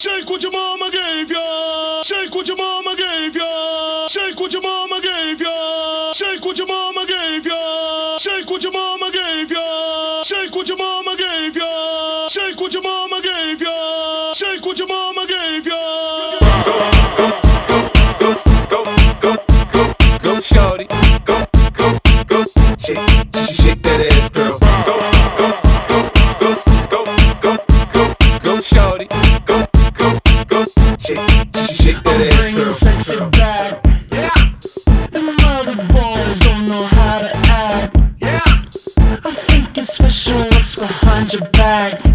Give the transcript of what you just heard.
Shake what your mama gave ya. Shake what your mama gave ya. Shake what your mama gave ya. Shake what your mama gave ya. Shake what your mama gave ya. Shake what your mama gave ya. Shake what your mama gave ya. Shake what your mama gave ya. Go, shorty. Go, shake that ass, girl. Go, shorty. Shake that ass, Bring the sexy back. The mother boys don't know how to act. I think it's special what's behind your back.